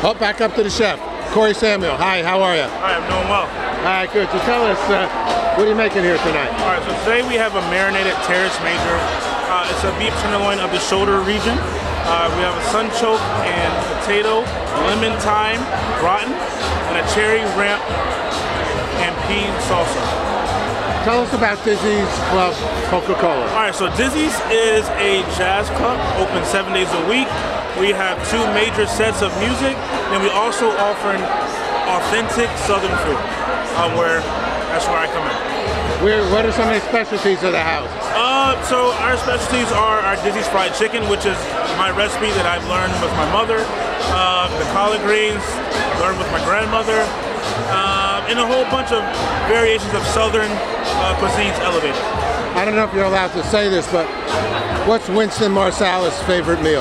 Oh, back up to the chef, Corey Samuel. Hi, how are you? Hi, I'm doing well. All right, good. So tell us, what are you making here tonight? All right, so today we have a marinated terrace major. It's a beef tenderloin of the shoulder region. We have a sunchoke and potato, lemon thyme, gratin, and a cherry ramp and pea salsa. Tell us about Dizzy's Club Coca-Cola. All right, so Dizzy's is a jazz club, open 7 days a week. We have 2 major sets of music, and we also offer authentic Southern food, that's where I come in. What are some of the specialties of the house? So our specialties are our Dizzy's fried chicken, which is my recipe that I've learned with my mother. The collard greens, learned with my grandmother, and a whole bunch of variations of Southern cuisines elevated. I don't know if you're allowed to say this, but what's Winston Marsalis' favorite meal?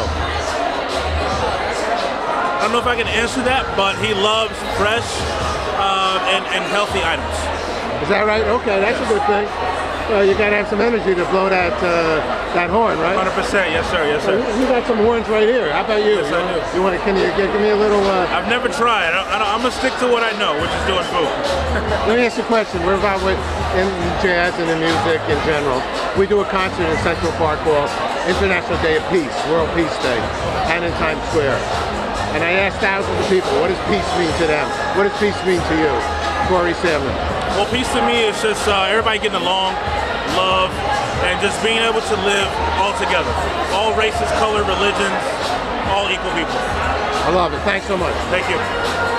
I don't know if I can answer that, but he loves fresh and healthy items. Is that right? Okay, that's a good thing. Well, you gotta have some energy to blow that horn, right? 100%, yes sir, yes sir. You got some horns right here. How about you? Yes, I do. Can you give me a little? I've never tried. I'm gonna stick to what I know, which is doing food. Let me ask you a question. We're involved in jazz and in music in general. We do a concert in Central Park called International Day of Peace, World Peace Day, and in Times Square. And I asked thousands of people, what does peace mean to them? What does peace mean to you? Corey Samuel. Well, peace to me is just everybody getting along, love, and just being able to live all together. All races, color, religions, all equal people. I love it. Thanks so much. Thank you.